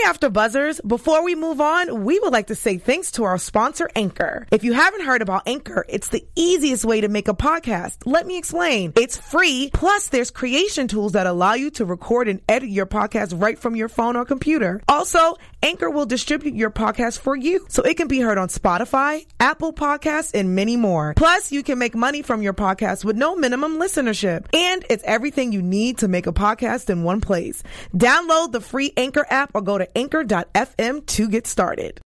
After Buzzers, before we move on, we would like to say thanks to our sponsor, Anchor. If you haven't heard about Anchor, it's the easiest way to make a podcast. Let me explain. It's free, plus there's creation tools that allow you to record and edit your podcast right from your phone or computer. Also, Anchor will distribute your podcast for you, so it can be heard on Spotify, Apple Podcasts, and many more. Plus, you can make money from your podcast with no minimum listenership. And it's everything you need to make a podcast in one place. Download the free Anchor app or go to anchor.fm to get started.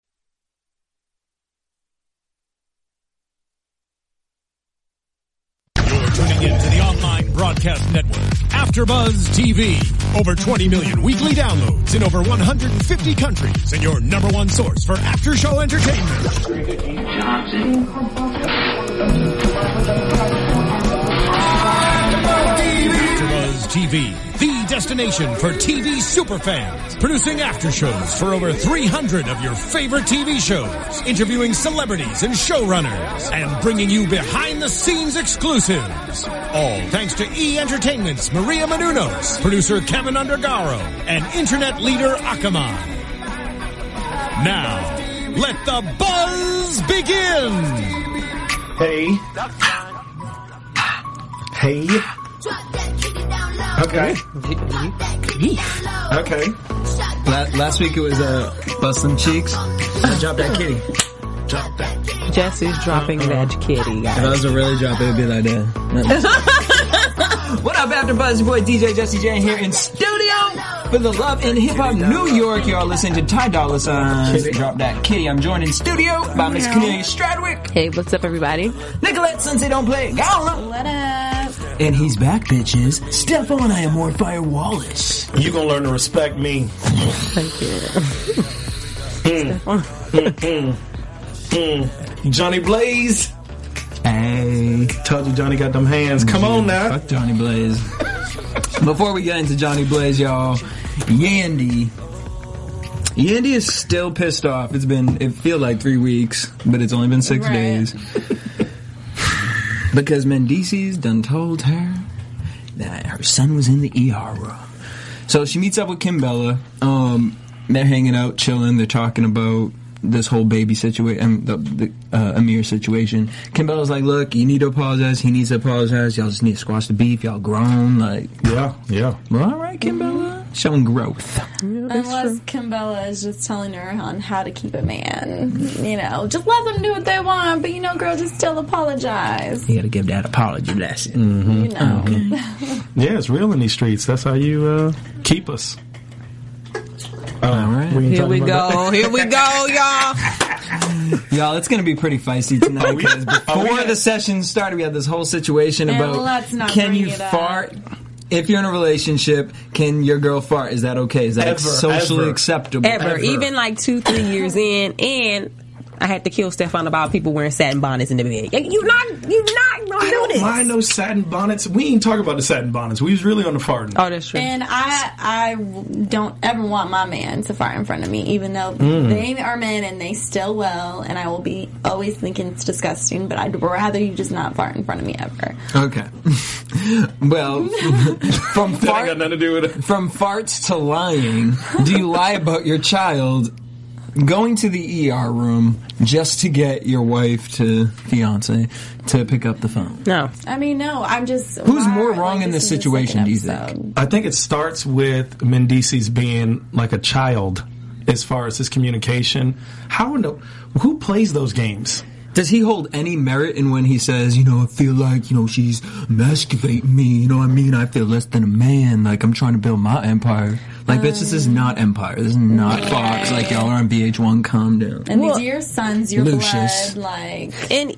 You're tuning in to the online broadcast network, AfterBuzz TV. Over 20 million weekly downloads in over 150 countries, and your number one source for after-show entertainment. AfterBuzz TV, the destination for TV superfans, producing after shows for over 300 of your favorite TV shows, interviewing celebrities and showrunners, and bringing you behind-the-scenes exclusives. All thanks to E! Entertainment's Maria Menounos, producer Kevin Undergaro, and internet leader Akamai. Now, let the buzz begin! Hey. Okay. Okay. Last week it was Bust Them Cheeks. Drop That Kitty. Drop that. Jesse's dropping that kitty, guys. If I was to really drop it, it'd be like that. What up, AfterBuzz? Your boy DJ Jesse J here in studio for the Love and Hip Hop New York. Y'all listening to Ty Dolla Sign's Drop That Kitty. I'm joined in studio by Miss Cornelia Stradwick. Hey, what's up, everybody? Nicolette Sensei Don't Play. Gala. What up? And he's back, bitches. Stephon I Am More Fire Wallace. You gonna learn to respect me. Thank you. Johnny Blaze. Hey. Told you Johnny got them hands. Come on now. Fuck Johnny Blaze. Before we get into Johnny Blaze, y'all, Yandy is still pissed off. It feels like 3 weeks, but it's only been 6 days. Because Mendeecees done told her that her son was in the ER room. So she meets up with Kim Bella. They're hanging out, chilling. They're talking about this whole baby situation, the Amir situation. Kim Bella's like, look, you need to apologize. He needs to apologize. Y'all just need to squash the beef. Y'all grown. Like, yeah. Well, all right, Kim Bella. Showing growth. Unless Kim Bella is just telling her on how to keep a man. You know, just let them do what they want, but, girl, just still apologize. You gotta give that apology lesson. Mm-hmm. You know. Mm-hmm. Yeah, it's real in these streets. That's how you keep us. All right. Here we go, y'all. Y'all, it's going to be pretty feisty tonight because before the session started, we had this whole situation about can you fart? If you're in a relationship, can your girl fart? Is that okay? Is that socially acceptable? Ever. Even like 2-3 years in, and I had to kill Stephon about people wearing satin bonnets in the bed. You're not gonna do this. I don't mind those satin bonnets. We ain't talking about the satin bonnets. We was really on the farting. Oh, that's true. And I don't ever want my man to fart in front of me, even though they are men and they still will, and I will be always thinking it's disgusting, but I'd rather you just not fart in front of me ever. Okay. Well, from got nothing to do with it. From farts to lying, do you lie about your child going to the ER room just to get your wife fiance to pick up the phone? No. I mean, no. I'm just... Who's more wrong in this situation, do you think? I think it starts with Mendeecees being like a child as far as his communication. Who plays those games? Does he hold any merit in when he says, I feel like, she's emasculating me, I feel less than a man, like I'm trying to build my empire. Like, bitch, this is not Empire. This is not Fox. Like, y'all are on VH1, calm down. And these are your sons, your Lucius. blood, like... And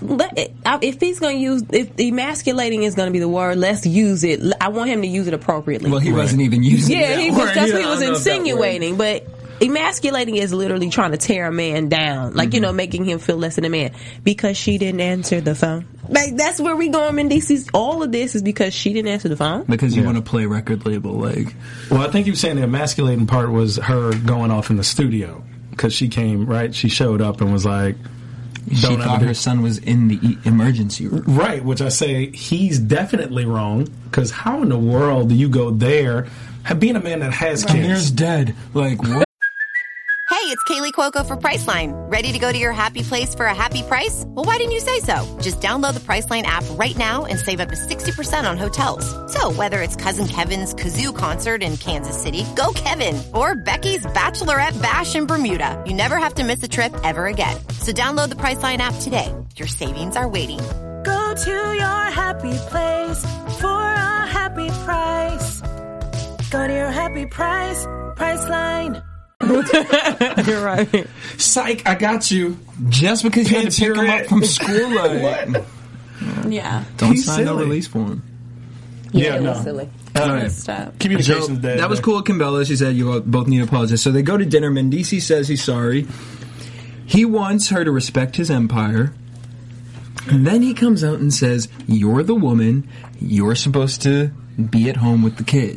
if he's going to use... If emasculating is going to be the word, let's use it. I want him to use it appropriately. Well, he wasn't even using that word. That's what he was insinuating, but... Emasculating is literally trying to tear a man down, like making him feel less than a man because she didn't answer the phone. Like that's where we going, Mendeecees. All of this is because she didn't answer the phone. Because you want to play record label, like. Well, I think you were saying the emasculating part was her going off in the studio because she came right. She showed up and was like. She thought her son was in the emergency room. Right, which I say he's definitely wrong because how in the world do you go there, being a man that has kids? Amir's dead. Like what? Kaylee Cuoco for Priceline. Ready to go to your happy place for a happy price? Well, why didn't you say so? Just download the Priceline app right now and save up to 60% on hotels. So whether it's Cousin Kevin's Kazoo Concert in Kansas City, go Kevin, or Becky's Bachelorette Bash in Bermuda, you never have to miss a trip ever again. So download the Priceline app today. Your savings are waiting. Go to your happy place for a happy price. Go to your happy price, Priceline. You're right. Psych, I got you. Just because you had to pick him up from school. What? Yeah. Don't He's sign no silly. release form. Yeah, it no. was silly. All right. Communication's dead. That was cool with Kimbella. She said you both need to apologize. So they go to dinner. Mendici says he's sorry. He wants her to respect his empire. And then he comes out and says, you're the woman. You're supposed to be at home with the kids.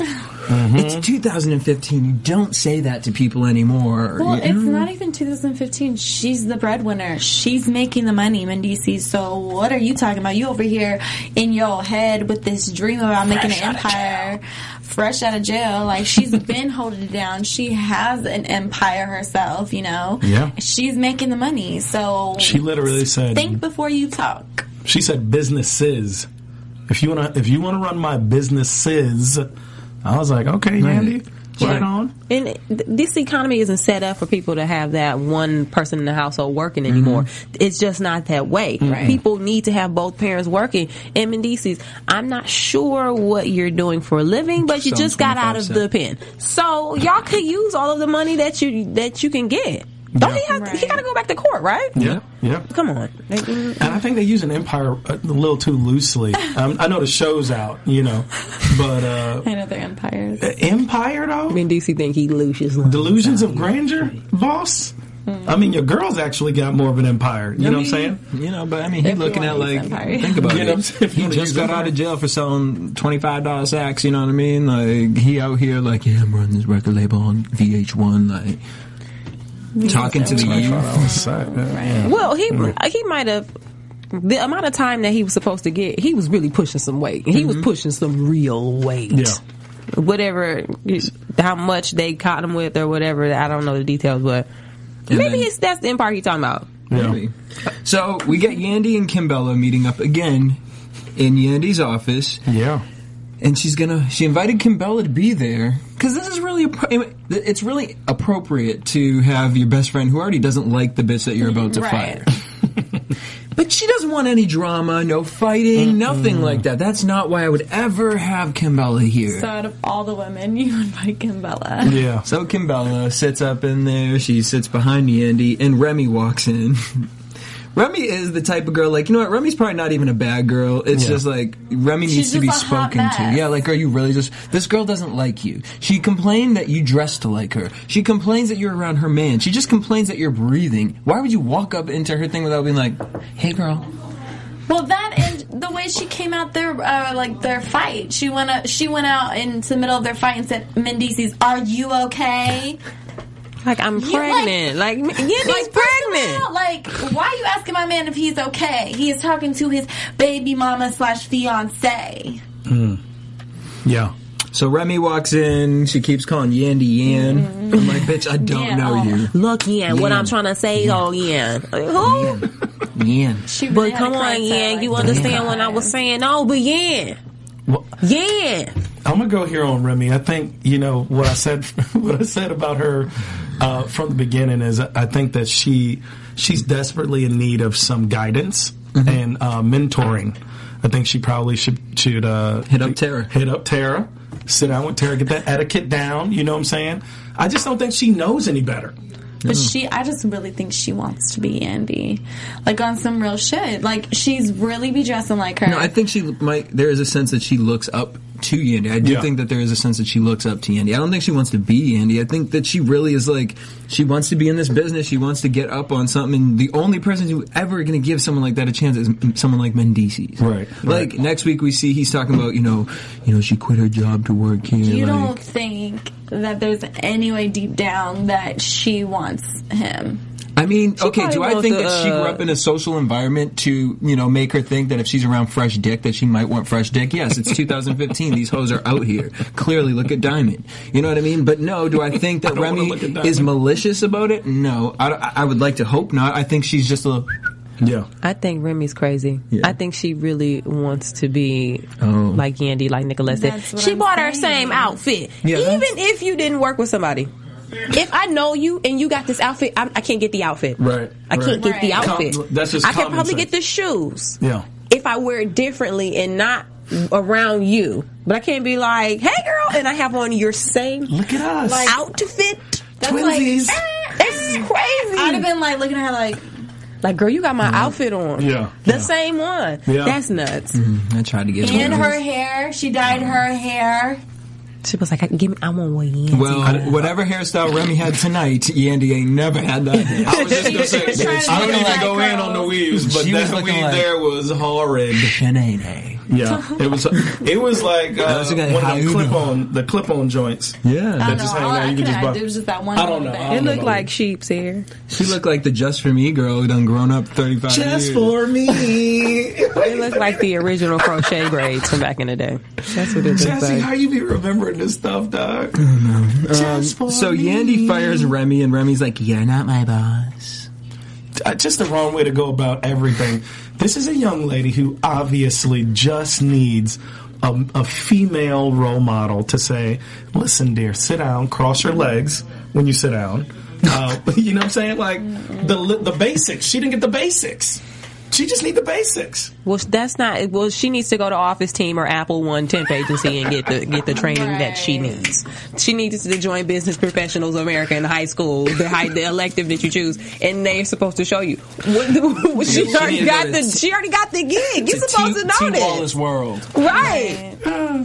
It's 2015. You don't say that to people anymore. Well, it's not even 2015. She's the breadwinner. She's making the money, Mendici. So what are you talking about? You over here in your head with this dream about making an empire. Fresh out of jail. Like, she's been holding it down. She has an empire herself, you know? Yeah. She's making the money. So She literally said, think before you talk. she said businesses. If you wanna run my businesses, I was like, okay, Andy, right on. And this economy isn't set up for people to have that one person in the household working anymore. It's just not that way. Right. People need to have both parents working. And Mendici's, I'm not sure what you're doing for a living, but you Sounds just got out of 25 the pen. So y'all could use all of the money that you can get. Don't he have? He got to go back to court, right? Yeah, yeah. Come on. And I think they use an empire a little too loosely. I know the show's out, but I know they're empires. empire though. Mendici think he loses. Delusions of grandeur, boss. I mean, your girl's actually got more of an empire. You know what I'm saying? But I mean, he's looking at wanna use like, empire. think about You know what I'm it. saying? If you He wanna just use got empire. out of jail for selling $25 sacks. You know what I mean? Like, he out here like, yeah, I'm running this record label on VH1. Like, talking to the youth. Well, he might have. The amount of time that he was supposed to get, he was really pushing some weight. He was pushing some real weight. Yeah. Whatever, how much they caught him with or whatever, I don't know the details, but maybe that's the empire he's talking about. Yeah. So we get Yandy and Kimbella meeting up again in Yandy's office. Yeah. And she invited Kimbella to be there because this is really, it's really appropriate to have your best friend who already doesn't like the bitch that you're about to Right. fire. But she doesn't want any drama, no fighting, nothing like that. That's not why I would ever have Kimbella here. So out of all the women, you invite Kimbella. Yeah. So Kimbella sits up in there, she sits behind Yandy, and Remy walks in. Remy is the type of girl, like, you know what, Remy's probably not even a bad girl. It's just like, Remy needs She's to be just a hot spoken to. mess. Yeah, like, are you really this girl doesn't like you. She complained that you dress to like her. She complains that you're around her man. She just complains that you're breathing. Why would you walk up into her thing without being like, hey girl? Well, that and the way she came out their their fight, she went out into the middle of their fight and said, "Mendici's, are you okay?" Like, I'm pregnant. Like Yandy's pregnant. All, like, why are you asking my man if he's okay? He is talking to his baby mama / fiance. Yeah. So Remy walks in, she keeps calling Yandy Yan. I'm like, bitch, I don't know you. Look, Yan, what I'm trying to say, Yan. Who? Yan. She really But had come to cry on, and Yan, say, you like, understand what I was saying? No, but Yan. Well, Yan. I'm gonna go here on Remy. I think what I said. What I said about her from the beginning is I think that she's desperately in need of some guidance and mentoring. I think she probably should hit up Tara. Hit up Tara. Sit down with Tara. Get that etiquette down. You know what I'm saying? I just don't think she knows any better. But I just really think she wants to be Yandy. Like, on some real shit. Like, she's really be dressing like her. No, I think there is a sense that she looks up to Yandy. I do think that there is a sense that she looks up to Yandy. I don't think she wants to be Yandy. I think that she really is like, she wants to be in this business. She wants to get up on something. And the only person who ever going to give someone like that a chance is someone like Mendici. Right. Like, next week we see he's talking about, she quit her job to work here. You like, don't think that there's any way deep down that she wants him? I mean, okay, do I probably think wants that to, she grew up in a social environment to, make her think that if she's around fresh dick that she might want fresh dick? Yes, it's 2015. These hoes are out here. Clearly, look at Diamond. You know what I mean? But no, do I think that Remy is malicious about it? No. I would like to hope not. I think she's just a little... Yeah. I think Remy's crazy. Yeah. I think she really wants to be like Yandy, like Nicolette said. She bought her same outfit. Yeah, Even if you didn't work with somebody. If I know you and you got this outfit, I can't get the outfit. Right. I can't get the outfit. That's just I can common probably sense. get the shoes. Yeah. If I wear it differently and not around you. But I can't be like, hey girl, and I have on your same Look at us. outfit. That's Twinsies. That's crazy. I'd have been like looking at her Like, girl, you got my outfit on. Yeah. The same one. Yeah. That's nuts. I tried to get and her hair. She dyed her hair. She was like, I want what Yandy. Well, whatever hairstyle Remy had tonight, Yandy ain't never had that. I was just gonna say, was trying to I don't do even like go in on the curls. weaves, but She was that looking weave like- there was horrid. Shanae. Yeah, it was like was one like, how of you the clip-on joints. Yeah. That just hang out. You can just buy. It was just that one. I don't know. little I bit. It don't looked know. like sheep's hair. She looked like the Just For Me girl who done grown up 35 years. Just for me. It looked like the original crochet braids from back in the day. That's what it looked Jesse, like. how you be remembering this stuff, dog? Just for So me. Yandy fires Remy, and Remy's like, "You're not my boss." Just the wrong way to go about everything. This is a young lady who obviously just needs a female role model to say, listen, dear, sit down, cross your legs when you sit down. You know what I'm saying? Like, the basics. She didn't get the basics. She just need the basics. Well, that's not. Well, she needs to go to Office Team or Apple One temp agency and get the training that she needs. She needs to join Business Professionals America in high school, the elective that you choose, and they're supposed to show you. She already got the gig. You're supposed to know Team this, Wallace World. right?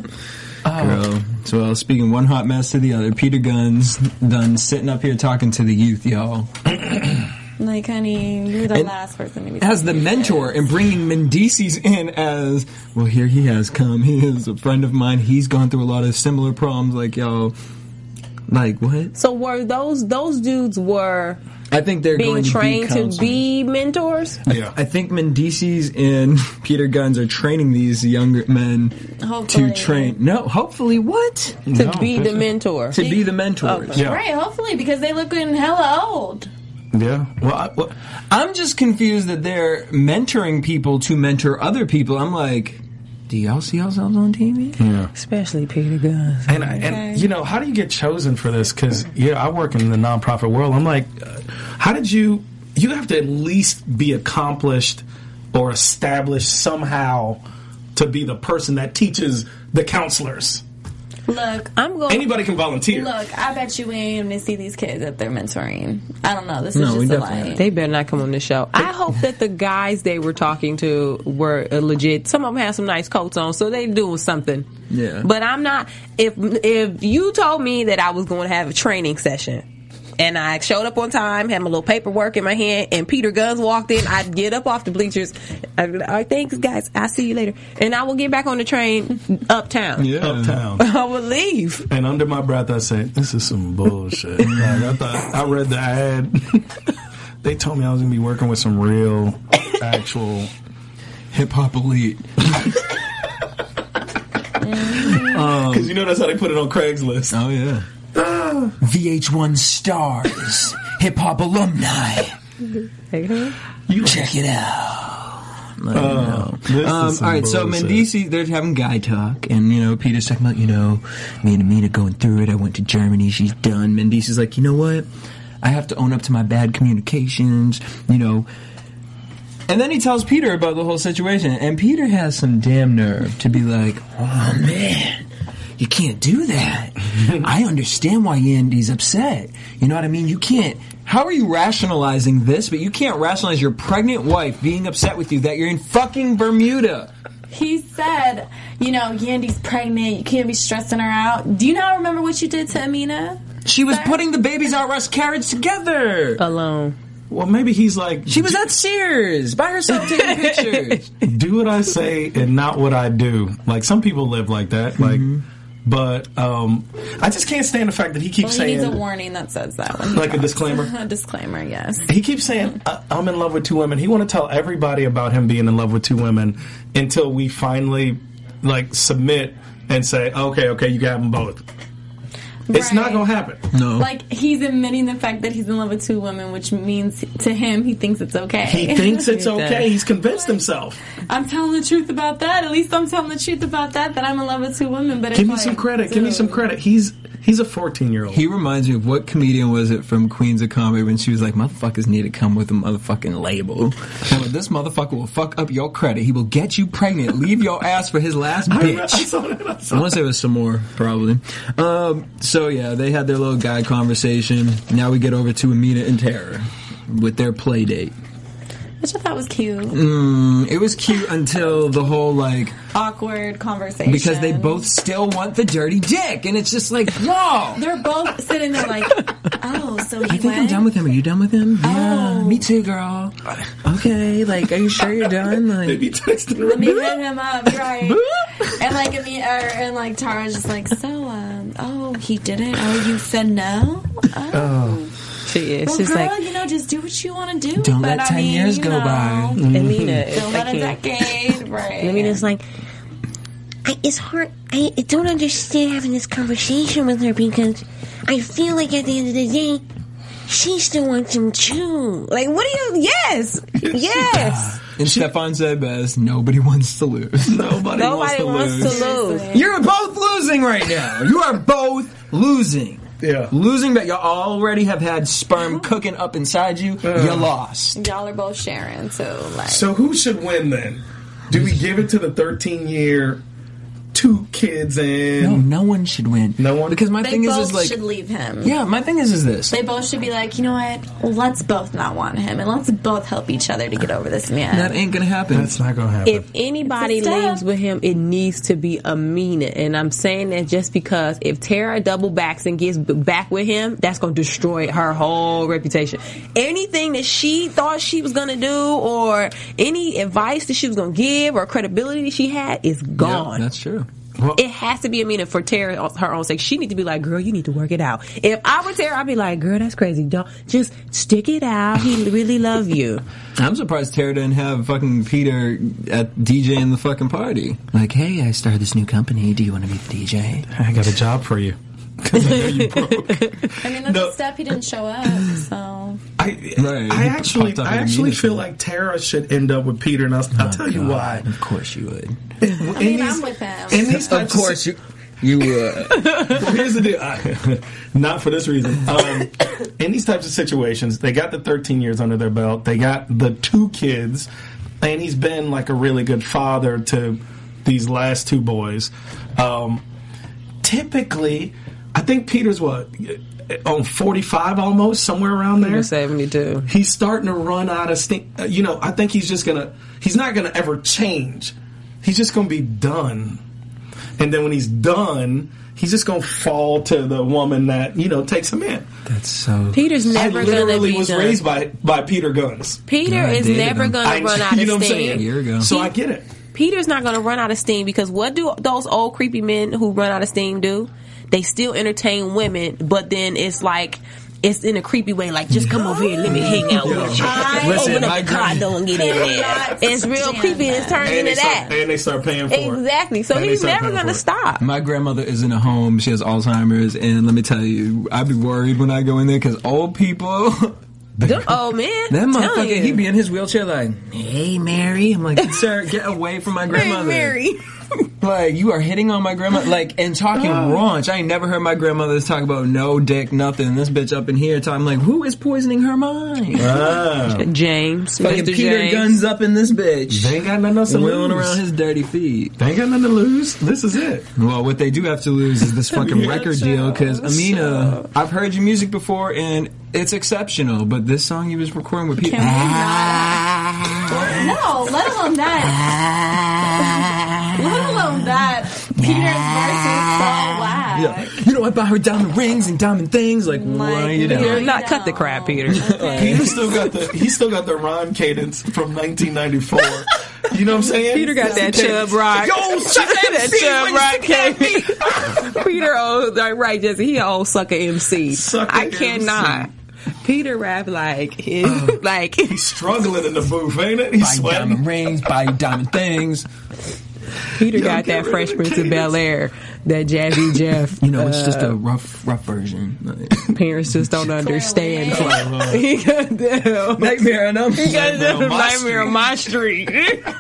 Girl. So speaking one hot mess to the other, Peter Gunn's done sitting up here talking to the youth, y'all. Like, honey, you're the And last person to be as the mentor and bringing Mendices in as, well, here he has come. He is a friend of mine. He's gone through a lot of similar problems like y'all. Like, what? So were those dudes were I think they're being going to trained be to counselors. be mentors? Yeah. I think Mendices and Peter Guns are training these younger men Hopefully. to train. No, hopefully what? To be the mentor. To be the mentors. Okay. Yeah. Right, hopefully, because they looking hella old. Yeah. Well, I'm just confused that they're mentoring people to mentor other people. I'm like, do y'all see yourselves on TV? yeah. Especially Peter Guns. And you know, how do you get chosen for this? Because I work in the nonprofit world. I'm like, how did you have to at least be accomplished or established somehow to be the person that teaches the counselors? Look, I'm going. Anybody can volunteer. look, I bet you we ain't even see these kids that they're mentoring. I don't know. This is No, we just a definitely lie. They better not come on the show. I hope that the guys they were talking to were legit. Some of them had some nice coats on, so they doing something. Yeah. But I'm not. If you told me that I was going to have a training session and I showed up on time, had my little paperwork in my hand, and Peter Guns walked in, I'd get up off the bleachers. I'd be like, all right, thanks, guys. I'll see you later. And I will get back on the train uptown. Yeah. Uptown. I will leave. And under my breath, I say, "This is some bullshit." Like, I read the ad. They told me I was gonna be working with some real, actual Hip hop elite. Because you know that's how they put it on Craigslist. Oh, yeah. VH1 stars. Hip hop alumni. Check it out. All right, so Mendici, they're having guy talk, and Peter's talking about, me and Amina going through it. I went to Germany, she's done. Mendici's like, you know what? I have to own up to my bad communications, And then he tells Peter about the whole situation, and Peter has some damn nerve to be like, oh man, you can't do that. I understand why Yandy's upset. You know what I mean? You can't. How are you rationalizing this, but you can't rationalize your pregnant wife being upset with you that you're in fucking Bermuda? He said, Yandy's pregnant. You can't be stressing her out. Do you not remember what you did to Amina? She was putting the baby's outrest carriage together. Alone. Well, maybe he's like, She was at Sears by herself taking pictures. do what I say and not what I do. Like, some people live like that. Like, But I just can't stand the fact that he keeps He saying... needs a warning that says that. When he Like a talks. disclaimer? A disclaimer, yes. He keeps saying, I'm in love with two women. He want to tell everybody about him being in love with two women until we finally, submit and say, okay, you got them both. It's not going to happen. No. Like, he's admitting the fact that he's in love with two women, which means to him, he thinks it's okay. He thinks it's okay. He's convinced himself. I'm telling the truth about that. At least I'm telling the truth about that I'm in love with two women. But Give me some credit. Give me some credit. He's a 14-year-old. He reminds me of what comedian was it from Queens of Comedy when she was like, motherfuckers need to come with a motherfucking label. And this motherfucker will fuck up your credit. He will get you pregnant, leave your ass for his last bitch. I saw that. I want to say it was some more, probably. So yeah, they had their little guy conversation. Now we get over to Amina and Tara with their play date. Which I thought was cute. It was cute until the whole Awkward conversation. because they both still want the dirty dick, and it's just like, whoa. They're both sitting there like, oh, so he I think I'm done with him. Are you done with him? Yeah, me too, girl. Okay, are you sure you're done? They be texting Let me hit him up, right? and Tara's just like, so, he didn't? Oh, you said no? Oh. She is. Well, She's girl, like, just do what you want to do. Don't let 10 years go by. Amina. Don't let a decade, right? Amina's like, it's hard. I don't understand having this conversation with her because I feel like at the end of the day, she still wants him too. what do you? Yes. And Stefan said best, nobody wants to lose. Nobody wants to lose. You're both losing right now. You are both losing. Yeah. Losing, but y'all already have had sperm cooking up inside you. You lost. Y'all are both sharing, so So who should win then? Do we give it to the 13-year, 2 kids and... No one should win. No one? Because my they thing both is should leave him. Yeah, my thing is this. They both should be like, you know what? Let's both not want him, and let's both help each other to get over this man. That ain't gonna happen. That's not gonna happen. If anybody It's a step. leaves with him, it needs to be Amina. And I'm saying that just because if Tara double backs and gets back with him, that's going to destroy her whole reputation. Anything that she thought she was going to do or any advice that she was going to give or credibility she had is gone. Yeah, that's true. It has to be Amina for Tara, her own sake. She need to be like, girl, you need to work it out. If I were Tara, I'd be like, girl, that's crazy. Don't just stick it out. He really love you. I'm surprised Tara didn't have fucking Peter at DJing the fucking party. Like, hey, I started this new company. Do you want to be the DJ? I got a job for you. Because I know you broke. I mean, that's a step. He didn't show up, so... I actually feel like Tara should end up with Peter, and I'll tell you why. Of course you would. I'm with him. In these Of course you would. Well, here's the deal. Not for this reason. In these types of situations, they got the 13 years under their belt. They got the 2 kids, and he's been like a really good father to these last 2 boys. Typically, I think Peter's on 45 almost, somewhere around there. 72. He's starting to run out of steam. I think he's not going to ever change. He's just going to be done. And then when he's done, he's just going to fall to the woman that, takes him in. That's so... Peter's never going to be literally was done. raised by Peter Guns. Peter is never going to run out of steam. A year ago. So I get it. Peter's not going to run out of steam because what do those old creepy men who run out of steam do? They still entertain women, but then it's like... It's in a creepy way, like, just come over here and let me hang out with you. Open up the car door and get in there. It's real creepy and it's turned into that. And they start paying for it. Exactly. So he's never going to stop. My grandmother is in a home. She has Alzheimer's. And let me tell you, I'd be worried when I go in there because old people... Them old man. That motherfucker, he be in his wheelchair like, hey, Mary. I'm like, sir, get away from my grandmother. Hey, Mary. Like, you are hitting on my grandma, and talking raunch. I ain't never heard my grandmother talk about no dick, nothing. This bitch up in here talking like, who is poisoning her mind? James. Fucking Mr. Peter James. Guns up in this bitch. They ain't got nothing else to Wheeling lose. around his dirty feet. They ain't got nothing to lose. This is it. Well, what they do have to lose is this fucking record deal, because Amina, I've heard your music before, and it's exceptional, but this song you was recording with Peter... No, let alone that. Let alone that. Peter's verse is so whack. Yeah. You know, I buy her diamond rings and diamond things. Like, what are you doing? Peter, not cut the crap, Peter. Peter still got the rhyme cadence from 1994. You know what I'm saying? Peter got that chub rock. Yo, suck that chub rock. Peter, right, Jesse. He an old sucker MC. I cannot. Peter rap like he's struggling in the booth, ain't it? He's buy sweating. diamond rings, buy diamond things. Peter got that Fresh Prince of Bel-Air, that Jazzy Jeff. You know, it's just a rough version. Parents just don't understand. He got that Nightmare on Elm Street. He got that Nightmare on my street.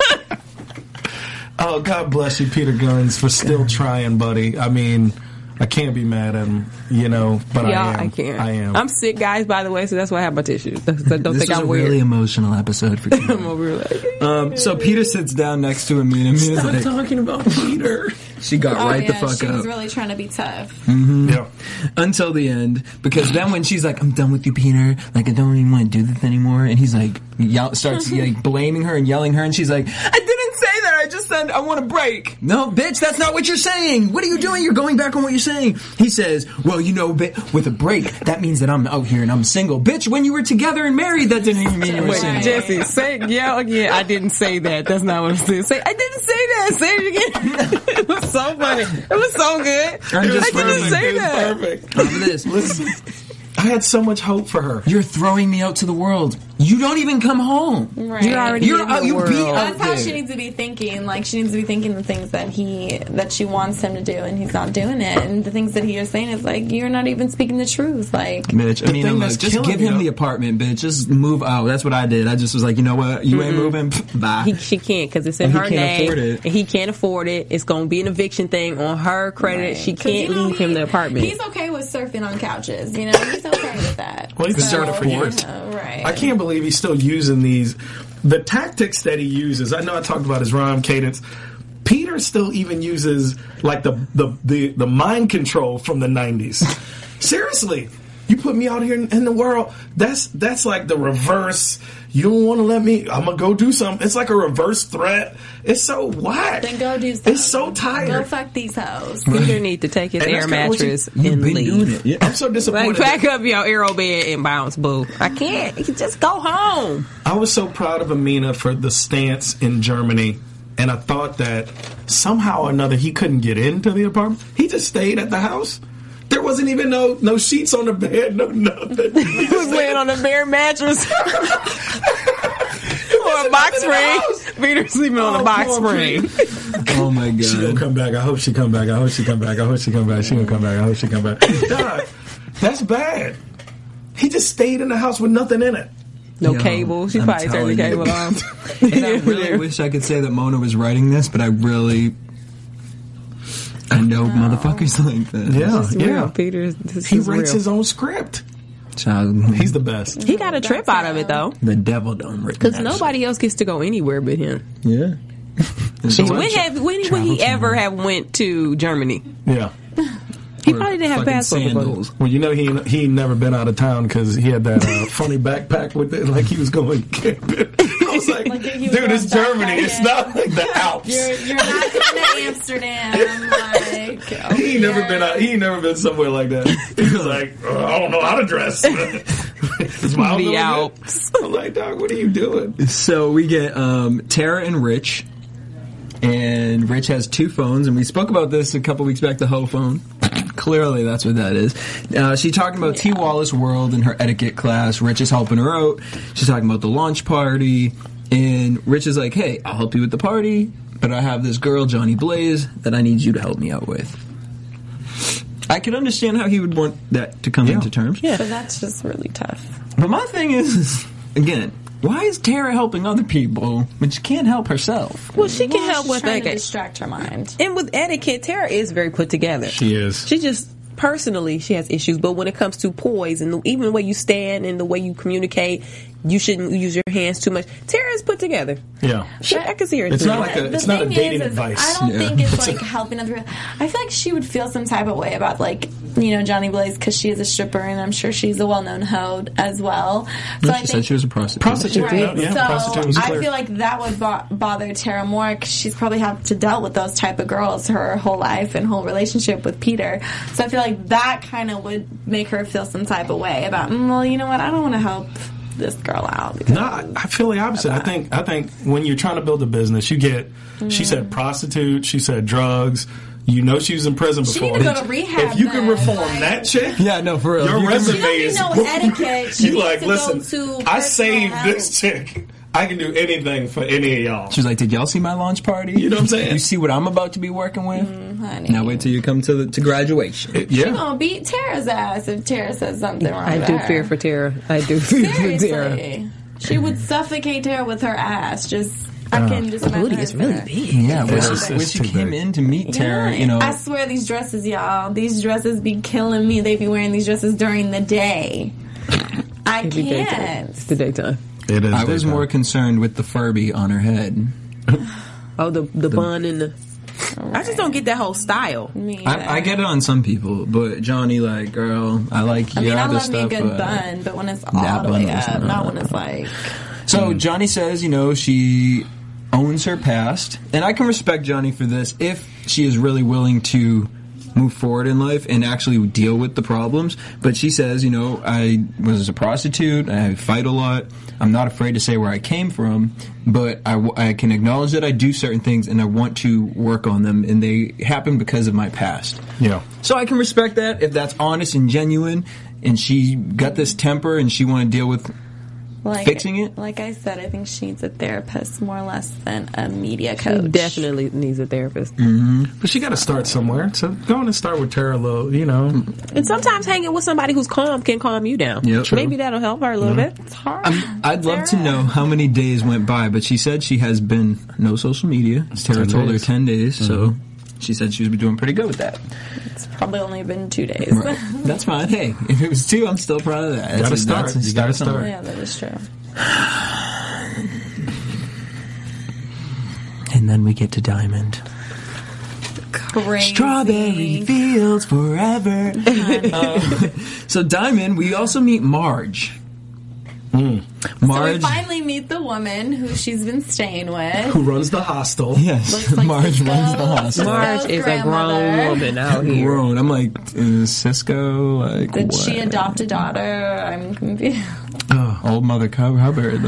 Oh, God bless you, Peter Guns, for still trying, buddy. I mean, I can't be mad at him, but I can't. I am. I'm sick, guys, by the way, so that's why I have my tissue. Don't think I'm weird. This was a really emotional episode for you. I'm over like, so Peter sits down next to Amina. Amina's Stop talking about Peter. She got the fuck she up. was really trying to be tough. Mm-hmm. Yeah. Until the end, because then when she's like, "I'm done with you, Peter. Like, I don't even want to do this anymore," and he's like, starts like blaming her and yelling her, and she's like, "I didn't say that. I just said I want to break." No, bitch, that's not what you're saying. What are you doing? You're going back on what you're saying. He says, "Well, with a break, that means that I'm out here and I'm single." Bitch, when you were together and married, that didn't even mean you were single. Jesse, again. I didn't say that. That's not what I said. I didn't say that. Say it again. It was so funny. It was so good. I didn't say that. Perfect. Over this. Listen, I had so much hope for her. You're throwing me out to the world. You don't even come home. Right. You're already in the world. That's how she needs to be thinking. Like, she needs to be thinking the things that she wants him to do, and he's not doing it. And the things that he is saying is like, you're not even speaking the truth. Like, bitch, I mean, just give him the apartment, bitch. Just move out. That's what I did. I just was like, you know what? You ain't moving. Bye. She can't, because it's in her name. And he can't afford it. It's going to be an eviction thing on her credit. Right. She can't leave him the apartment. He's okay with surfing on couches. He's okay with that. Well, he's been doing it for years. Right. I can't believe he's still using the tactics that he uses. I know I talked about his rhyme cadence. Peter still even uses like the mind control from the 90s. Seriously, you put me out here in the world. That's like the reverse. You don't want to let me. I'm gonna go do something. It's like a reverse threat. It's so whack. Then go do something. It's so tired. Go fuck these hoes. Peter need to take his air mattress and leave. Yeah. I'm so disappointed. Like, pack up your aero bed and bounce, boo. I can't. You can just go home. I was so proud of Amina for the stance in Germany, and I thought that somehow or another he couldn't get into the apartment. He just stayed at the house. There wasn't even no sheets on the bed, no nothing. He was laying on a bare mattress. Or a box spring. Peter sleeping on a box spring. Oh my God. She gonna come back. I hope she come back. I hope she come back. I hope she come back. She gonna come back. I hope she come back. God, that's bad. He just stayed in the house with nothing in it. No cable. She probably turned the cable off. And I really wish I could say that Mona was writing this, but I know motherfuckers like that. Yeah. Peter, he writes his own script. He's the best. He got a trip out of it, though. The devil don't write. Because nobody else gets to go anywhere but him. Yeah. When he ever have went to Germany? Yeah. He probably didn't have passport. Well, he never been out of town because he had that funny backpack with it, like he was going camping. I was like dude, it's Germany. It's not like the Alps. You're not going to Amsterdam. Like, he ain't never been out. He ain't never been somewhere like that. He was like, I don't know how to dress. The Alps. I'm like, dog, what are you doing? So we get Tara and Rich. And Rich has two phones, and we spoke about this a couple weeks back, the Ho phone. Clearly, that's what that is. She's talking about T. Wallace World in her etiquette class. Rich is helping her out. She's talking about the launch party. And Rich is like, hey, I'll help you with the party, but I have this girl, Johnny Blaze, that I need you to help me out with. I can understand how he would want that to come into terms. Yeah. But that's just really tough. But my thing is, again, why is Tara helping other people when she can't help herself? Well, she can help with trying to distract her mind. And with etiquette, Tara is very put together. She is. She just personally she has issues, but when it comes to poise and even the way you stand and the way you communicate, you shouldn't use your hands too much. Tara's put together. Yeah, I can see her. It's not like it's not a dating advice. I don't think it's like helping other people. I feel like she would feel some type of way about Johnny Blaze because she is a stripper and I'm sure she's a well-known hoe as well. So she said she was a prostitute. Right. Yeah, so prostitute was clear. I feel like that would bother Tara more because she's probably had to deal with those type of girls her whole life and whole relationship with Peter. So I feel like that kind of would make her feel some type of way about, well, you know what, I don't want to help this girl out. No, I feel the opposite. I think when you're trying to build a business, you get. She said prostitute. She said drugs. You know she was in prison before. She need to go to rehab. If you can reform that chick, yeah, no, for real. Your resume is. She doesn't know etiquette. You like, listen, I saved this chick. I can do anything for any of y'all. She's like, did y'all see my launch party? You know what I'm saying? You see what I'm about to be working with? Honey. Now wait till you come to graduation. She gonna beat Tara's ass if Tara says something wrong. I do fear for Tara. I do fear for Tara. She would suffocate Tara with her ass. I can just imagine. Booty is really big. Yeah, when she came in to meet Tara, you know. I swear these dresses, y'all. These dresses be killing me. They be wearing these dresses during the day. I can't. It's the daytime. It is. I was more concerned with the Furby on her head. Oh, the bun and the. I just don't get that whole style. I get it on some people, but Johnny, like, girl, I like your other stuff. I love me a good bun, but when it's all the way up, not when it's like. So Johnny says, you know, she owns her past, and I can respect Johnny for this if she is really willing to move forward in life and actually deal with the problems. But she says, you know, I was a prostitute, I fight a lot, I'm not afraid to say where I came from, but I can acknowledge that I do certain things and I want to work on them, and they happen because of my past. Yeah. So I can respect that if that's honest and genuine, and she got this temper and she want to deal with fixing it. Like I said, I think she needs a therapist more or less than a media coach. She definitely needs a therapist. Mm-hmm. But she got to start somewhere. So go on and start with Tara, little, you know. And sometimes hanging with somebody who's calm can calm you down. Yep. Maybe that'll help her a little bit. It's hard. I'd love to know how many days went by, but she said she has been no social media. Tara told her 10 days, so she said she was doing pretty good with that. It's probably only been 2 days. Right. That's fine. Hey, if it was 2, I'm still proud of that. You gotta start. You gotta start. Yeah, that is true. And then we get to Diamond. Crazy. Strawberry fields forever. So Diamond, we also meet Marge. Mm. So we finally meet the woman who she's been staying with. Who runs the hostel. Yes, like Marge Cisco. runs the hostel. Marge is a grown woman out here. Grown. I'm like, is Cisco, like, Did what? she adopt a daughter? I'm confused. Old Mother Hubbard.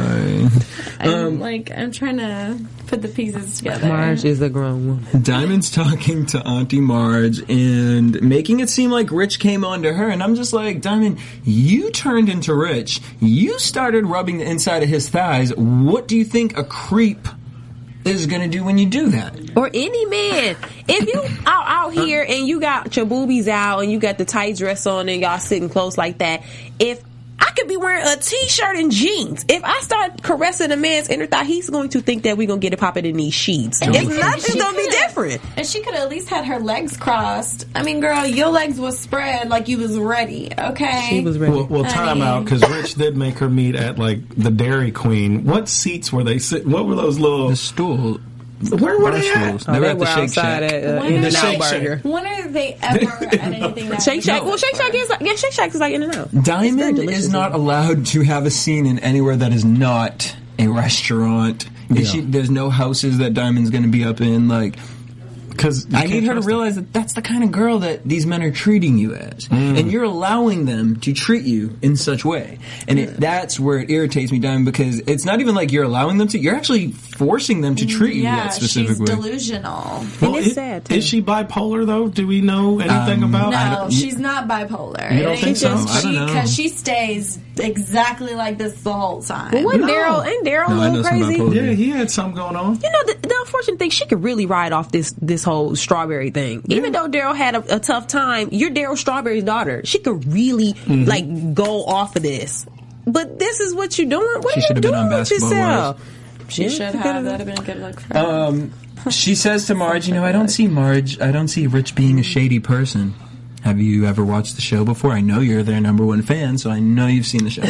I'm trying to put the pieces together. Marge is a grown woman. Diamond's talking to Auntie Marge and making it seem like Rich came on to her, and I'm just like, Diamond, you turned into Rich. You started rubbing the inside of his thighs. What do you think a creep is going to do when you do that? Or any man. If you are out here and you got your boobies out and you got the tight dress on and y'all sitting close like that, if I could be wearing a t-shirt and jeans. If I start caressing a man's inner thigh, he's going to think that we're going to get it popping in these sheets. It's nothing's going to be different. And she could have at least had her legs crossed. I mean, girl, your legs were spread like you was ready, okay? She was ready. Well, time out, because Rich did make her meet at, like, the Dairy Queen. What seats were they sitting? What were those little... The stool. Where were they at? They were at the Shake Shack. In-N-Out Burger. When are they ever at anything that... Shake Shack? Well, Shake Shack is like In-N-Out. Diamond is not allowed to have a scene in anywhere that is not a restaurant. Yeah. There's no houses that Diamond's going to be up in, like... Because I need her to realize that that's the kind of girl that these men are treating you as. And you're allowing them to treat you in such way. And that's where it irritates me, Diamond, because it's not even like you're allowing them to. You're actually forcing them to treat you that specific way. She's delusional. Well, and it's sad, too. Is she bipolar, though? Do we know anything about No, she's not bipolar. You don't think so? I don't know. Because she stays exactly like this the whole time. But wasn't Daryl a little crazy? Yeah, he had something going on. You know, the unfortunate thing, she could really ride off this whole strawberry thing. Yeah. Even though Daryl had a tough time, you're Daryl Strawberry's daughter. She could really like go off of this. But this is what you're doing. What she are you doing been on with Basketball yourself? Wives. She should have. That would have been a good look for her. She says to Marge, you know, I don't see Rich being a shady person. Have you ever watched the show before? I know you're their #1 fan, so I know you've seen the show.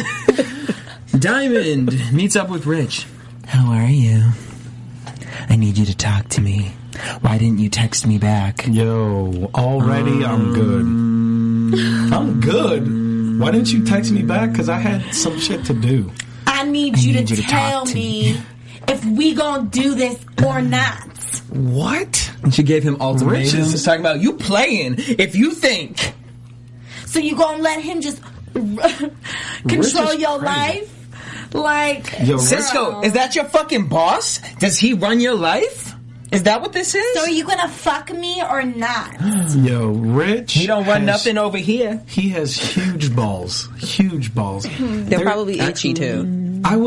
Diamond meets up with Rich. How are you? I need you to talk to me. Why didn't you text me back? Yo, already I'm good. I'm good. Why didn't you text me back? Because I had some shit to do. I need you to tell me if we gonna do this or not. What? And she gave him ultimatums, talking about you playing if you think. So you gonna let him just control your life? Like, Yo, Cisco, is that your fucking boss? Does he run your life? Is that what this is? so are you gonna fuck me or not? Yo, Rich. He don't run has- nothing over here. He has huge balls. Huge balls. They're probably itchy too. I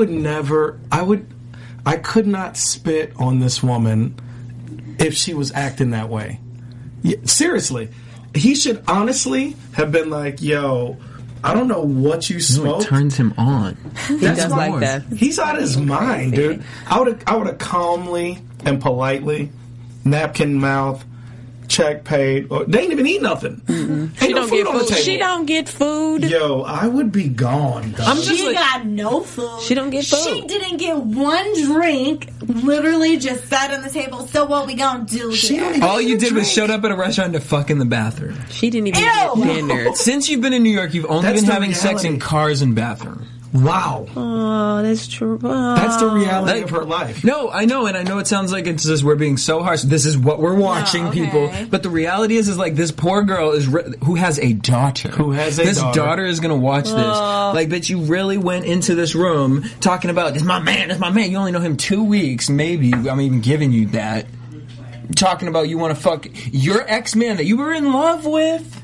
could not spit on this woman if she was acting that way. Yeah, seriously. He should honestly have been like, yo, I don't know what you It smoked. turns him on. He does why- like that. He's out of his mind, dude. I would have calmly and politely, napkin mouth, check paid. Or, they ain't even eat nothing. Ain't She no don't food get on the food. table. She don't get food. Yo, I would be gone. Dog. She got no food. She don't get food. She didn't get one drink. Literally just sat on the table. So what we gonna do She here? don't even All you eat did was drink. showed up at a restaurant to fuck in the bathroom. She didn't even Ew. get dinner. Since you've been in New York, you've only That's been the having sex in reality. cars and bathrooms. Wow. Oh, that's true. Oh. That's the reality Like- of her life. No, I know, and I know it sounds like it's just we're being so harsh. This is what we're watching, okay. people. But the reality is like this poor girl is who has a daughter. This daughter is gonna watch this. Like, bitch, you really went into this room talking about this. My man. You only know him 2 weeks, maybe. I'm even giving you that. Talking about you want to fuck your ex-man that you were in love with.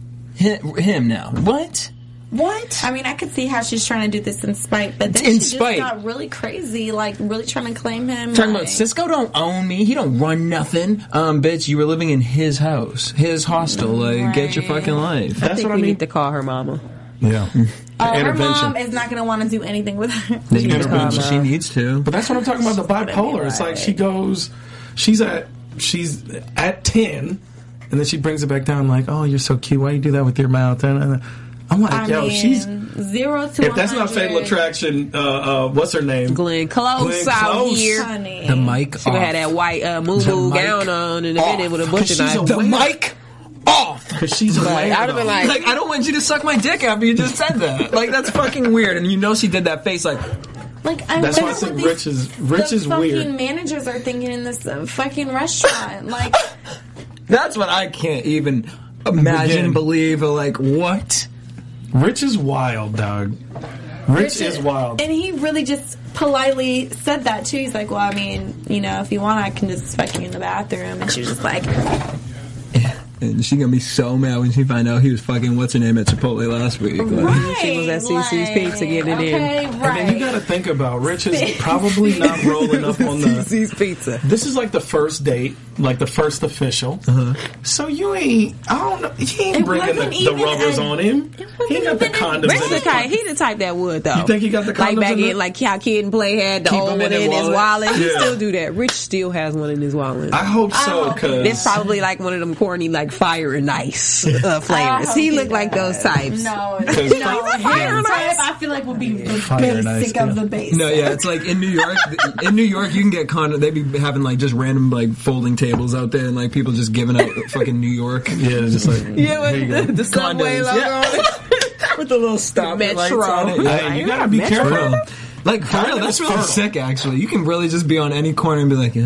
Him now. What? I mean, I could see how she's trying to do this in spite, but then In she spite. just got really crazy, like really trying to claim him. Talking like, about Cisco don't own me. He don't run nothing. Bitch, you were living in his house, his hostel. Like, get your fucking life. I think we need to call her mama. Yeah. her mom is not going to want to do anything with her. She needs to. But that's what I'm talking about. The bipolar. It's like she's at 10, and then she brings it back down. Like, oh, you're so cute. Why you do that with your mouth? And I'm like, she's 0 to if that's not 100. Fatal Attraction, what's her name? Glenn Close out here. Honey. The mic She gonna have that white moo gown on in a minute with a butcher knife. The mic off. Because she's a Like, I'd have been like, I don't want you to suck my dick after you just said that. Like, that's fucking weird. And you know she did that face like... Like, I That's why I wonder said what Rich is fucking weird. managers are thinking in this fucking restaurant. Like, That's what I can't even imagine, Again. believe, or like, what? Rich is wild, dog. Rich is wild. and he really just politely said that too. He's like, well, I mean, you know, if you want, I can just fuck you in the bathroom. And she was just like, And she gonna be so mad when she find out he was fucking what's her name at Chipotle last week. Like, right, She was at CC's Pizza getting it in. okay, And right. then you got to think about Rich is probably not rolling up on the. CC's Pizza. This is like the first date, like the first official. So you ain't. I don't know. He ain't It bringing wasn't the even rubbers a- on him. He ain't got the condoms. Rich in the his kind. He the type that would though. You think he got the like condoms back in in there? like how Kid and Play had the Keep old them in one in their his wallet. wallet. He Yeah. still do that. Rich still has one in his wallet. I hope so, because It's probably like one of them corny like Fire and Ice flavors. He looked like those types. No, Because his type I feel like would be the Fire and Ice, basic of yeah. the base. no, yeah, it's like in New York. In New York, you can get they be having like just random like folding tables out there, and like people just giving out fucking New York. yeah, it's just like Yeah, here you go. with the subway Condoms, logo yeah. on it. With the little stop Metro. lights on it. Hey, you gotta be For careful. real. Like, for real, Condom that's is really fertile. sick, actually. You can really just be on any corner and be like,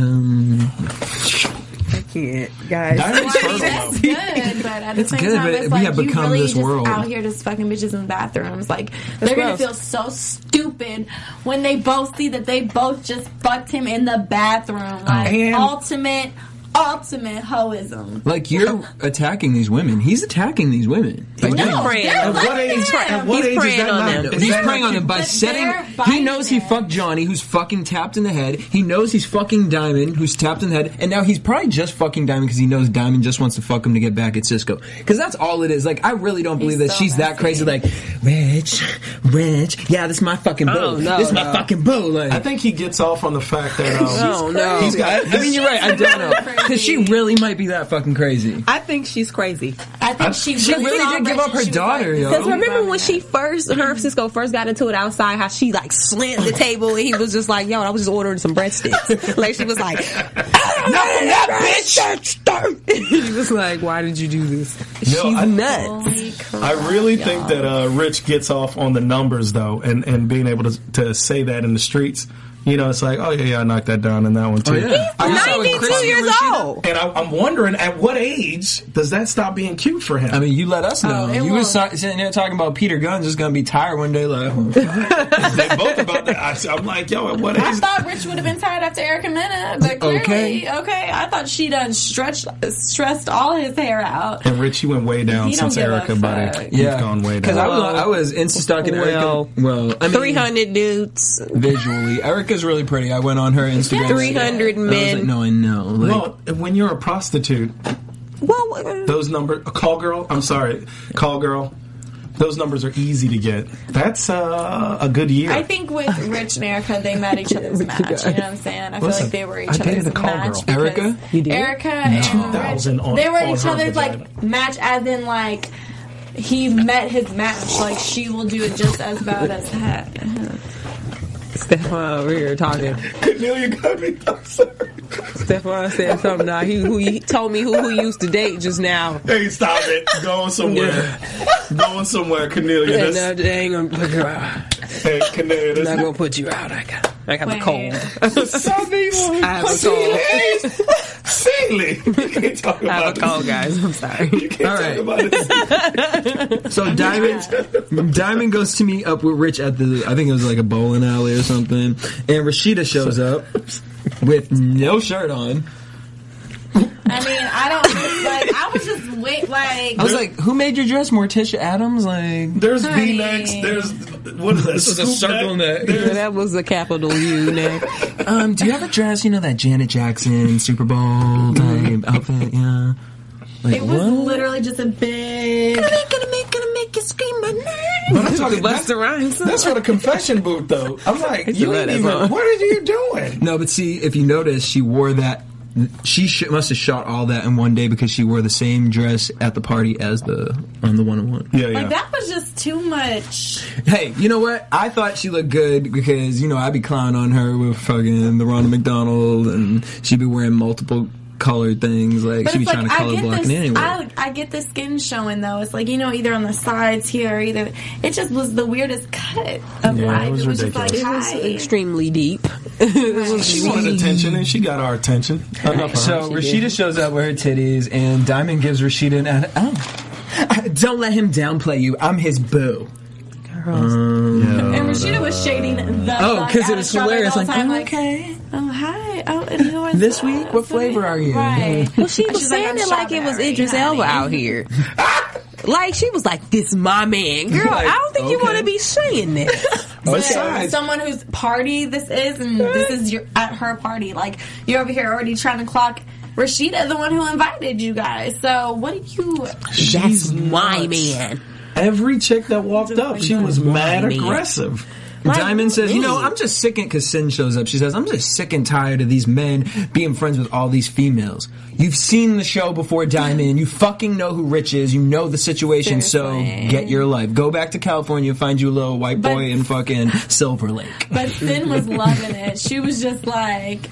Can't, guys. Diamond's fertile. That's good, but at the same good, time, but it's we like have you become really this just world. out here just fucking bitches in bathrooms. Like they're gonna gross. feel so stupid when they both see that they both just fucked him in the bathroom. Like And- ultimate hoism. like, you're attacking these women. He's attacking these women. Like, He's No, praying. they're At what age? He's At what age is preying that on not? them. is He's that preying not on him by But setting. they're He knows he biting fucked Johnny, who's fucking tapped in the head. He knows he's fucking Diamond, who's tapped in the head. And now he's probably just fucking Diamond because he knows Diamond just wants to fuck him to get back at Cisco. Because that's all it is. Like, I really don't believe that so she's that crazy. Like, Rich, yeah, this is my fucking boo. Oh, no, this is my no. fucking boo. Like, I think he gets off on the fact that No. he's got. I mean, you're right. I don't know because she really might be that fucking crazy. I think she's crazy. I think she really saw did give Rich up and her she was daughter, like, yo. Because remember when her and Cisco first got into it outside, how she like slammed the table and he was just like, yo, I was just ordering some breadsticks. Like she was like, that bitch. He was like, why did you do this? Yo, She's I- nuts. Holy crap, I really y'all. think that Rich gets off on the numbers though, and being able to say that in the streets, You know, it's like, oh yeah, I knocked that down and that one too. Oh, yeah. He's 92 years old. And I'm wondering, at what age does that stop being cute for him? I mean, you let us know. it You was won't. sitting there talking about Peter Gunn's just going to be tired one day. Like, They both about that. I'm like, yo, at what age? I thought Rich would have been tired after Erica Mena, but clearly, okay. I thought she done stressed all his hair out. And Rich, he went way down He don't since give a Erica, buddy. fuck. He's gone way Because down. I was insta-stalking Well, Erica. Well, I mean, 300 dudes. visually. Erica's really pretty. I went on her Instagram. 300 I was men. like, no, I know. Like, Well, when you're a prostitute, Well, those numbers, call girl, those numbers are easy to get. That's a good year. I think with Rich and Erica, they met each other's match. You know what I'm saying? I feel Listen, like they were each I dated other's a call match. girl. because Erica? You did? Erica and 2000 Rich, on- they were on each her other's vagina. like match, as in like he met his match. Like she will do it just as bad as that. Stefan over here talking. Cornelia got me. I'm sorry. Stefan said something now. He told me who he used to date just now. Hey, stop it. Going somewhere. Going somewhere, Cornelia. And That's- they ain't gonna put you out. Hey, Cornelia. Not That's gonna put you out. I got the Wait. cold. Some people. I have a cold. Silly. You can't talk I have about a cold, this. guys. I'm sorry. You can't All talk right. about this. so Diamond goes to meet up with Rich at I think it was like a bowling alley or something. And Rashida shows up with no shirt on. I mean, I don't like. I was just I was like, who made your dress? Morticia Adams? Like, There's Honey. V-necks. There's, what is that? This is a scoop circle neck. Yeah, that was a capital U neck. do you have a dress? You know that Janet Jackson Super Bowl type outfit? Yeah. Like, it was literally just a big. Gonna make you scream my name. But I'm talking, Busta Rhymes. that's for the confession booth, though. I'm like, you love ain't that even, song. what are you doing? No, but see, if you notice, she wore that. She must have shot all that in one day because she wore the same dress at the party as on the 101. Yeah, Like that was just too much. Hey, you know what? I thought she looked good because, I'd be clowning on her with fucking the Ronald McDonald and she'd be wearing multiple colored things. Like, But she'd be it's trying like to color block it anyway. I get the skin showing though. It's like either on the sides here, either it just was the weirdest cut of Yeah, life. it was It was just like ridiculous. hi. Extremely deep. She wanted attention, and she got our attention. Enough of So her. Rashida shows up with her titties, and Diamond gives Rashida an don't let him downplay you. I'm his boo. And Rashida was shading the Oh, fuck 'cause out it of was Charlotte hilarious, the whole like, time, oh, like, okay. oh hi, oh and who is This that? week, what flavor are you? Right. Well, she And was she's like, saying I'm it like it was strawberry, Idris honey. Elba out here. Like, she was like, this my man. Girl, I don't think you okay. want to be saying that. But someone whose party this is, and this is at her party. Like, you're over here already trying to clock Rashida, the one who invited you guys. So what do you? That's my man. Every chick that walked up, she was mad man. aggressive. Diamond says, I'm just sick because Sin shows up. She says, I'm just sick and tired of these men being friends with all these females. You've seen the show before, Diamond. You fucking know who Rich is. You know the situation. Seriously. So get your life. Go back to California, find you a little white boy But- in fucking Silver Lake. But Sin was loving it. She was just like,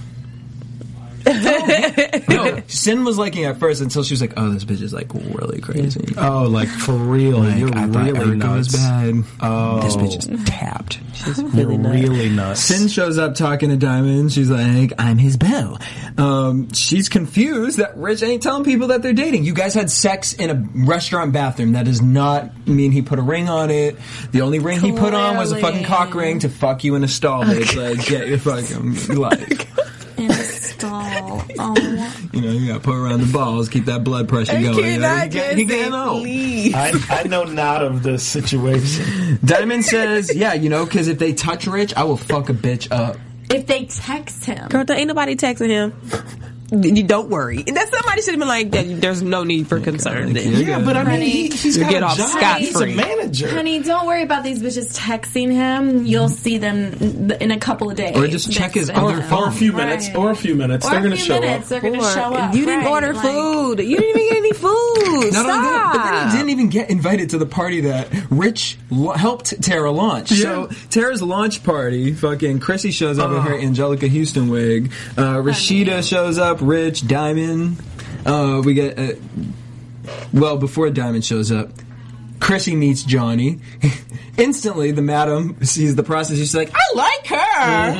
No, Sin was liking it at first until she was like, oh, this bitch is like really crazy. Oh, like for real? Like, You're I thought really Erica nuts. was bad. Oh, This bitch is tapped. She's You're really nuts. really nuts. Sin shows up talking to Diamond. She's like, I'm his beau. She's confused that Rich ain't telling people that they're dating. You guys had sex in a restaurant bathroom. That does not mean he put a ring on it. The only ring he put on was a fucking cock ring to fuck you in a stall, bitch. Like, get your fucking life. in a stall. Oh, You gotta put around the balls, keep that blood pressure going. He getting old. I know not of this situation. Diamond says, yeah, because if they touch Rich, I will fuck a bitch up. if they text him, Girl, ain't nobody texting him. You don't worry. That somebody should have been like, there's no need for concern. Then. Yeah, but I mean, Honey, he's you got get a off job. scot-free. He's a manager. honey, don't worry about these bitches texting him. You'll see them in a couple of days. Or just check his That's other them. phone. Or a few minutes. Right. Or a few minutes. Or They're a going to few show minutes, up. they're going to show up. You didn't right, order like- food. You didn't even get any food. Not only that, but then Stop. he didn't even get invited to the party that Rich helped Tara launch. So Tara's launch party, fucking Chrissy shows up with her Angelica Houston wig. Rashida shows up. Rich, Diamond. We get before Diamond shows up, Chrissy meets Johnny. Instantly, the madam sees the process. She's like, I like her.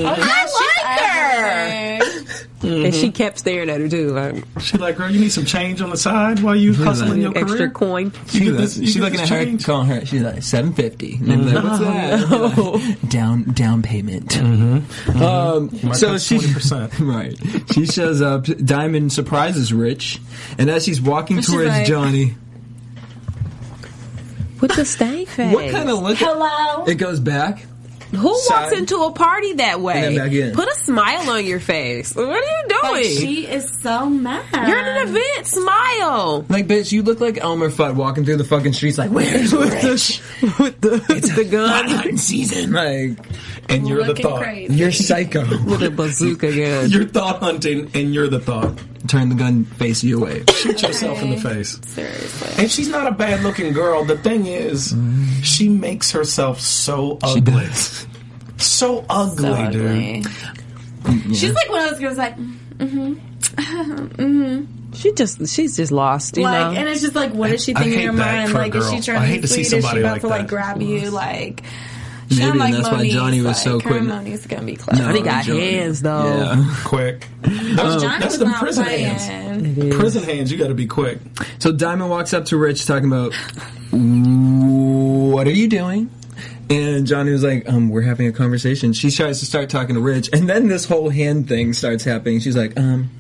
I like her. And she kept staring at her too. Like, She like, girl, you need some change on the side while you hustling your extra career? coin. She's looking at her, calling her. She's like, $750. And I'm like, what's that? Like, down payment. So she 20%. right. She shows up. Diamond surprises Rich, and as she's walking towards like- Johnny, With the stank face. what kind of look? Hello? It goes back. Who walks Side. into a party that way? And then back in. Put a smile on your face. What are you doing? Like, she is so mad. You're at an event. Smile. Like, bitch, you look like Elmer Fudd walking through the fucking streets. Like, where's Rich? With the gun. Hunting season. Like, And you're the Looking thought. crazy. you're psycho. With a bazooka gun. You're thought hunting, and you're the thought. Turn the gun, face you away. Shoot yourself in the face. Seriously. And she's not a bad looking girl. The thing is, she makes herself so She ugly. does. So ugly, So ugly. dude. She's like one of those girls like, She's just lost, you know. and it's just like, what is she I thinking in hate her that mind? for a Like, is girl. she I trying hate to to be see sweet? Is somebody she about like to like that. grab you? Like, Maybe, sound like and that's why Monique's, Johnny was so like, quick. Her Monique's gonna be close. No. He got Johnny. hands though. Yeah. Quick. Johnny That's was the not prison playing. hands. Prison hands, you gotta be quick. So Diamond walks up to Rich talking about, what are you doing? And Johnny was like, we're having a conversation. She tries to start talking to Rich, and then this whole hand thing starts happening. She's like,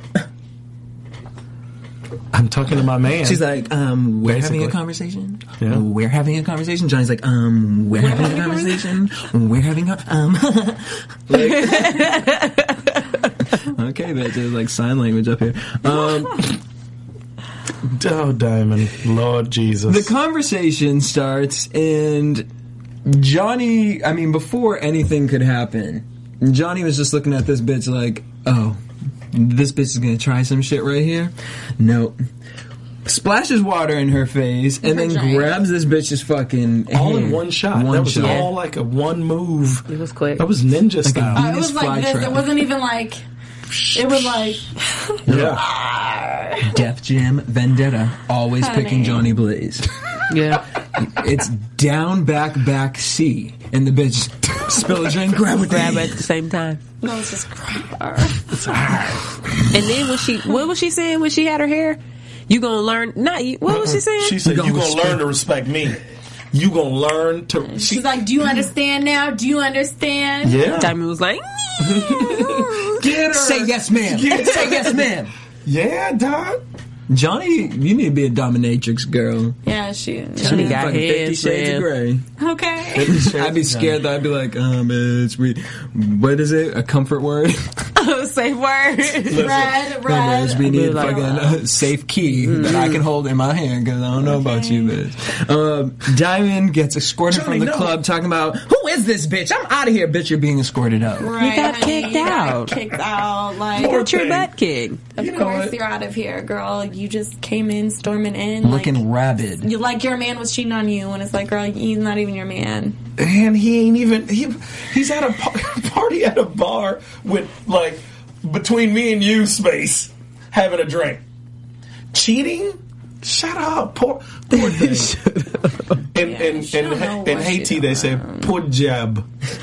I'm talking to my man. she's like, we're having Basically. a conversation. Yeah. We're having a conversation. Johnny's like, we're having a conversation. We're having a, like, okay, bitch, there's like sign language up here. Oh, Diamond. Lord Jesus. The conversation starts, and Johnny, I mean, before anything could happen, Johnny was just looking at this bitch like, oh, this bitch is gonna try some shit right here? Nope. Splashes water in her face, and then drink. grabs this bitch's fucking all hand. in one shot. One That was shot. all like a one move. It was quick. That was ninja style. It was like this. It wasn't even like. It was like. Yeah. Def Jam Vendetta, always picking Johnny Blaze. Yeah. It's down, back, C, and the bitch spill a drink, grab a Grab thing. at the same time. No, it's just crap. And then what was she saying when she had her hair? You gonna learn? Not you. What was she saying? She said, You you gonna gonna learn to respect me. You gonna learn to... She's like, do you understand now? Do you understand? Yeah. Diamond was like, Get her. Say yes, ma'am. Say yes, ma'am. Yeah, dog. Johnny, you need to be a dominatrix, girl. Yeah, she Johnny got Fucking 50 hands, Shades man. of Grey. okay. I'd be scared though. I'd be like, bitch, what is it? A comfort word? safe word. Red. Bitch, we need a Like, fucking safe key that I can hold in my hand because I don't know about you, bitch. Diamond gets escorted Johnny, from the no. club talking about, who is this bitch? I'm out of here, bitch. You're being escorted out. Right, You got honey, kicked you got out. Kicked out. Like, Poor Get your thing. butt kicked. of know course what? you're out of here, girl. You just came in, storming in, Looking like, rabid. you like your man was cheating on you, and it's like, girl, he's not even your man. And he ain't even... He's at a party at a bar with, like, between me and you space, having a drink. Cheating? Shut up. Poor thing. In Haiti, they say, Pujab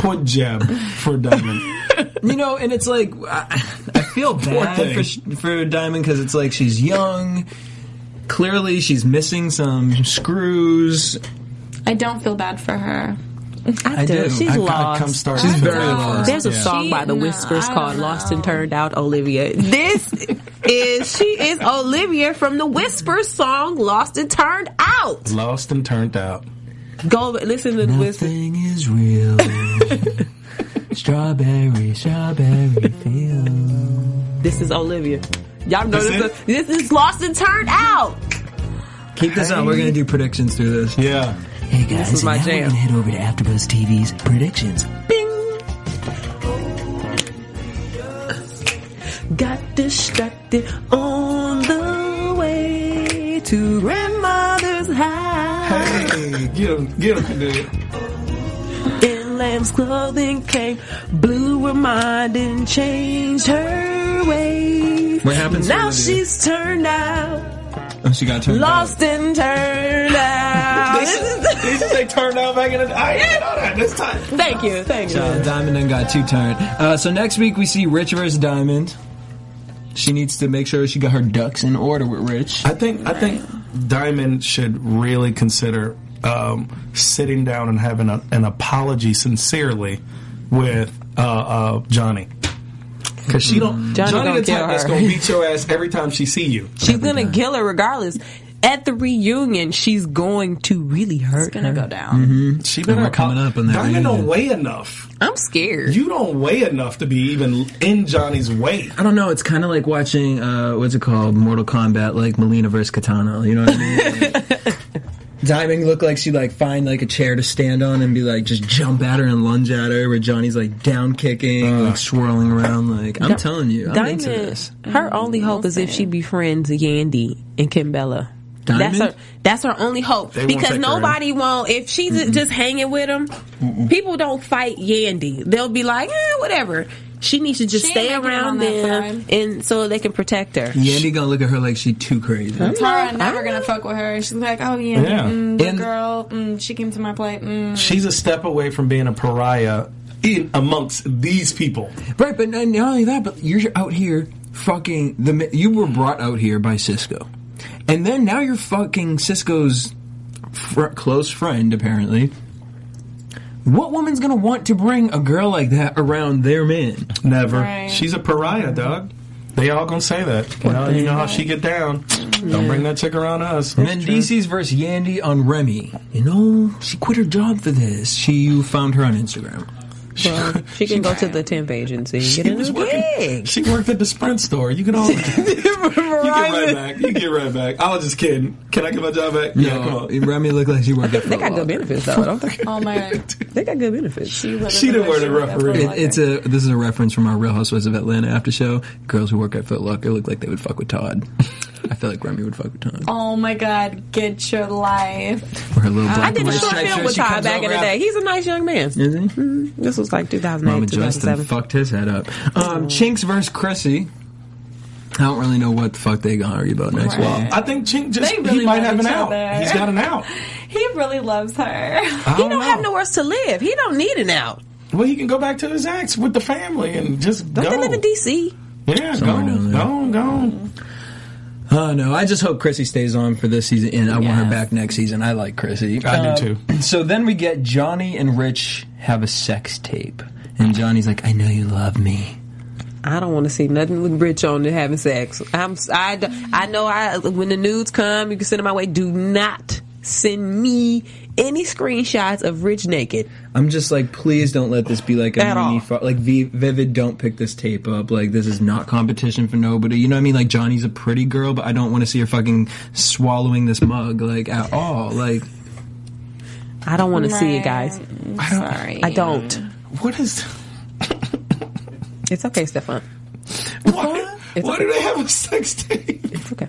for Diamond. You know, and it's like, I feel bad thing. for Diamond because it's like she's young. Clearly, she's missing some screws. I don't feel bad for her. I do. She's I lost. come start. She's very lost. There's a Yeah. song by the Whispers I called don't "Lost know. and Turned Out." Olivia. She is Olivia from the Whispers song "Lost and Turned Out." Lost and turned out. Go listen to the Whispers. Nothing is real. Strawberry field. This is Olivia. Y'all know This this is "Lost and Turned Out." Keep this on. We're going to do predictions through this. Yeah. Hey guys, This is my and now jam. we're gonna head over to AfterBuzz TV's predictions. Got distracted on the way to grandmother's house. Hey, get him, dude. In lamb's clothing came, blew her mind and changed her ways. What happens to Now Olivia? she's turned out. Oh, she got turned Lost and turned out. This is they turned out back in the day. I didn't know that this time. Thank you. Diamond then got 2 turned. So next week we see Rich versus Diamond. She needs to make sure she got her ducks in order with Rich. I think Diamond should really consider sitting down and having an apology sincerely with Johnny. Because she don't. Johnny the type that's gonna beat your ass every time she see you. She's gonna kill her regardless. At the reunion, she's going to really hurt. It's gonna her. go down. She better coming up on that. Diamond don't weigh enough. I'm scared. You don't weigh enough to be even in Johnny's weight. I don't know. It's kind of like watching what's it called, Mortal Kombat, like Melina versus Katana. You know what I mean? Diamond looked like she'd like find like a chair to stand on and be like just jump at her and lunge at her. Where Johnny's like down kicking, like swirling around. Like I'm telling you, I'm into this. Her only hope is if she befriends Yandy and Kimbella. Diamond? That's her only hope. Because nobody won't. If she's just hanging with him, people don't fight Yandy. They'll be like, whatever. She needs to just stay around them, and so they can protect her. Yandy gonna look at her like she too crazy. Tara never gonna fuck with her. She's like, oh yeah, good girl. She came to my plate. She's a step away from being a pariah amongst these people. Right, but not only that, but you're out here fucking you were brought out here by Cisco, and then now you're fucking Cisco's close friend, apparently. What woman's gonna want to bring a girl like that around their man? Never. Right. She's a pariah, dog. They all gonna say that. You know how she get down. Don't bring that chick around us. And then DC's versus Yandy on Remy. You know, she quit her job for this. You found her on Instagram. Well, she can go to the temp agency and get a new gig. She worked at the Sprint store. You can all you get right back. I was just kidding. Can I get my job back? No, yeah, come on. Remy looked like she worked at They got good benefits though, don't they? Oh my god. They got good benefits. She didn't wear the referee. This is a reference from our Real Housewives of Atlanta after show. Girls who work at Foot Locker look like they would fuck with Todd. I feel like Remy would fuck with Todd. Oh my god, get your life. Or her little black I did a short film with Todd back in the day. He's a nice young man. Is he? Mm-hmm. This was like 2008, Mama 2007. Justin fucked his head up. Chinks versus Chrissy. I don't really know what the fuck they gonna argue about next week. Well, I think Chink he might have an out. He's got an out. He really loves her. He don't have nowhere else to live. He don't need an out. Well, he can go back to his ex with the family and just go. Don't they live in D.C.? Yeah, go. Oh, no. I just hope Chrissy stays on for this season, and I want her back next season. I like Chrissy. I do, too. So then we get Johnny and Rich have a sex tape. And Johnny's like, I know you love me. I don't want to see nothing with Rich on there having sex. I know when the nudes come, you can send them my way. Do not send me any screenshots of Rich naked. I'm just like, please don't let this be like a mini like Vivid, don't pick this tape up. Like, this is not competition for nobody. You know what I mean? Like, Johnny's a pretty girl, but I don't want to see her fucking swallowing this mug, like, at all. Like, I don't want to see it, guys. Sorry. I don't. What is... It's okay, Stefan. Why do they have a sex tape? It's okay.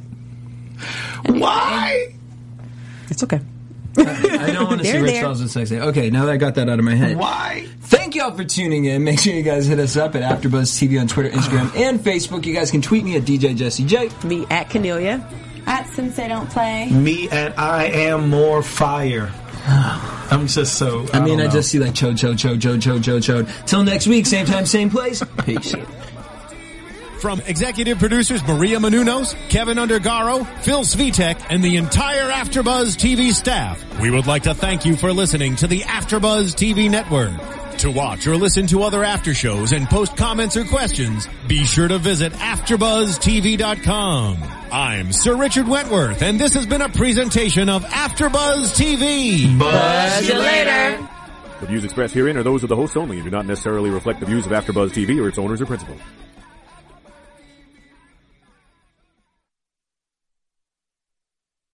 Why? It's okay. I don't want to see Rich Charles with sex tape. Okay, now that I got that out of my head. Why? Thank y'all for tuning in. Make sure you guys hit us up at AfterBuzz TV on Twitter, Instagram, and Facebook. You guys can tweet me at DJ Jesse J. Me at Cornelia. At Sensei Don't Play. Me at I Am More Fire. I'm just so... I just see like chode. Till next week, same time, same place. Peace. From executive producers Maria Menounos, Kevin Undergaro, Phil Svitek, and the entire AfterBuzz TV staff, we would like to thank you for listening to the AfterBuzz TV network. To watch or listen to other after shows and post comments or questions, be sure to visit AfterBuzzTV.com. I'm Sir Richard Wentworth, and this has been a presentation of AfterBuzz TV. Buzz you later. The views expressed herein are those of the hosts only and do not necessarily reflect the views of AfterBuzz TV or its owners or principals.